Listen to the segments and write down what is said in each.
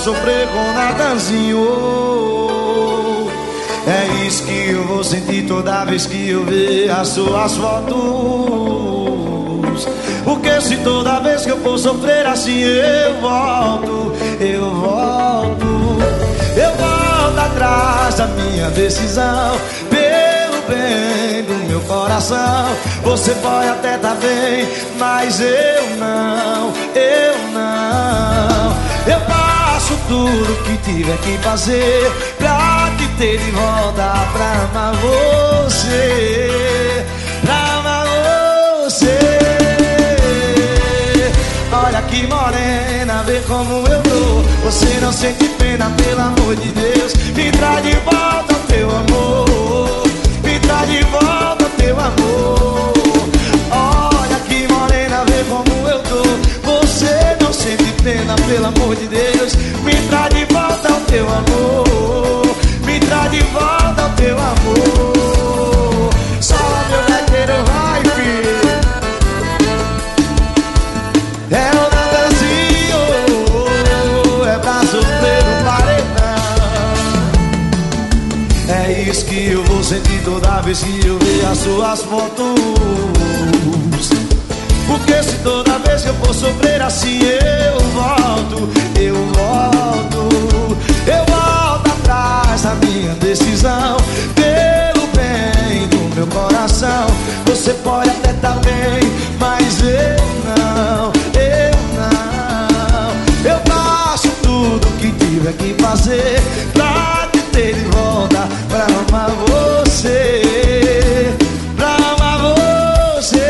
sofrer com Natanzinho. É isso que eu vou sentir toda vez que eu ver as suas fotos. Porque se toda vez que eu for sofrer assim eu volto atrás da minha decisão. Pelo bem do meu coração, você pode até tá bem, mas eu não. Eu faço tudo que tiver que fazer pra te ter de volta, pra amar você, pra amar você. Olha que morena, vê como eu tô. Você não sente pena, pelo amor de Deus. Me traz de volta o teu amor, me traz de volta o teu amor. Olha que morena, vê como eu tô. Você não sente pena, pelo amor de Deus. Me traz de volta o teu amor, me traz de volta o teu amor. Só meu gaiteiro vai, filho. É o Natanzinho, é pra sofrer no paredão. É isso que eu vou sentir toda vez que eu ver as suas fotos. Porque se toda vez que eu for sofrer assim eu volto atrás da minha decisão. Pelo bem do meu coração, você pode até tá bem, mas eu não. Eu faço tudo que tiver que fazer pra te ter de volta, pra amar você, pra amar você.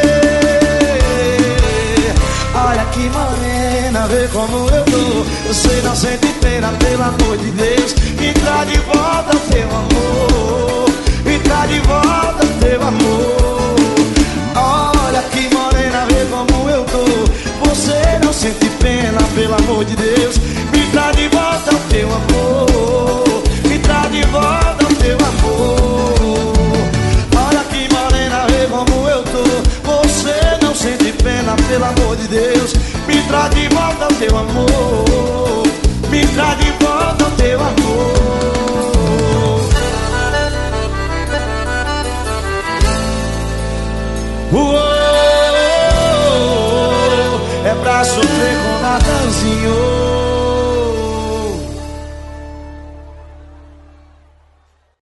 Olha que morena, vê como eu tô. Você não sente pena, pelo amor de Deus. Me traz de volta o teu amor, me traz de volta o teu amor. Olha que morena, vê como eu tô. Você não sente pena, pelo amor de Deus. Me traz de volta o teu amor, me traz de volta o teu amor. Olha que morena, vê como eu tô. Você não sente pena, pelo amor de Deus. Me traz de volta o teu amor,